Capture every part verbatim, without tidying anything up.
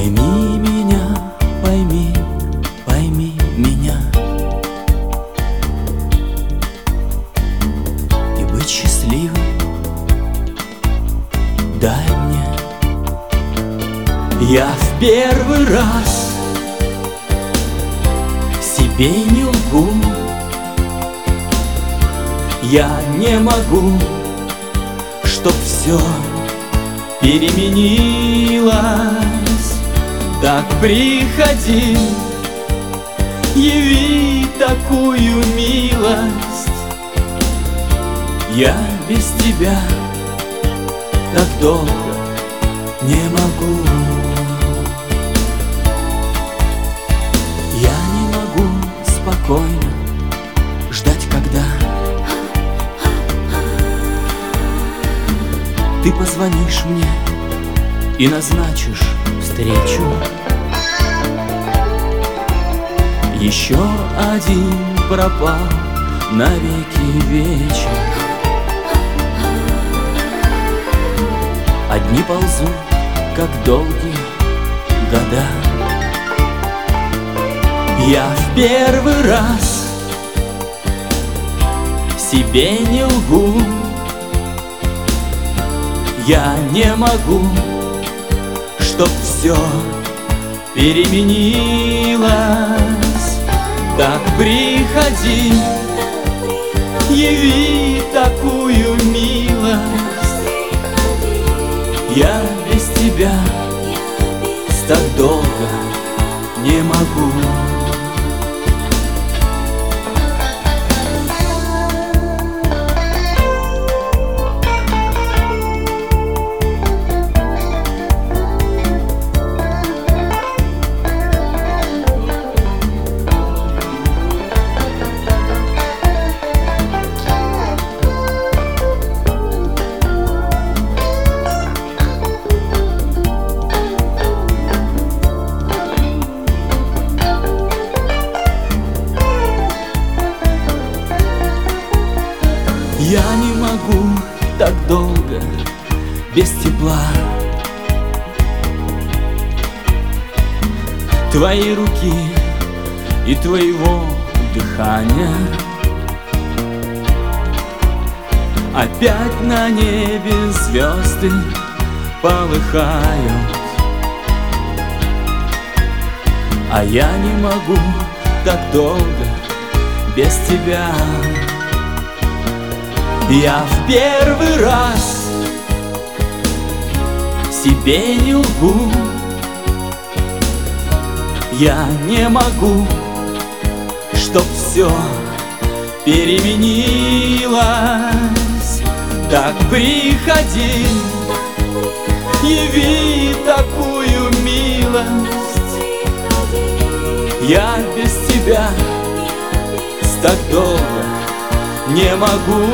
Пойми меня, пойми, пойми меня. И быть счастливым дай мне. Я в первый раз себе не лгу. Я не могу, чтоб все переменилось. Так приходи, яви такую милость. Я без тебя так долго не могу. Я не могу спокойно ждать, когда ты позвонишь мне и назначишь встречу. Еще один пропал навеки вечер. Одни ползут, как долгие года. Я в первый раз себе не лгу. Я не могу, чтоб все переменилось. Так приходи, яви такую милость. Я без тебя так долго не могу. Я не могу так долго без тепла твоей руки и твоего дыхания. Опять на небе звезды полыхают, а я не могу так долго без тебя. Я в первый раз себе не лгу. Я не могу, чтоб все переменилось. Так приходи, яви такую милость. Я без тебя так долго не могу.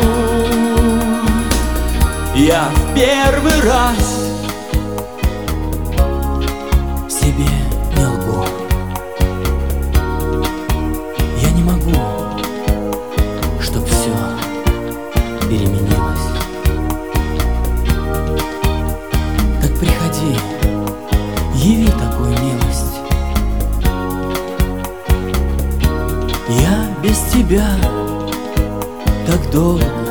Я в первый раз себе не лгу. Я не могу, чтоб все переменилось. Так приходи, яви такую милость. Я без тебя так долго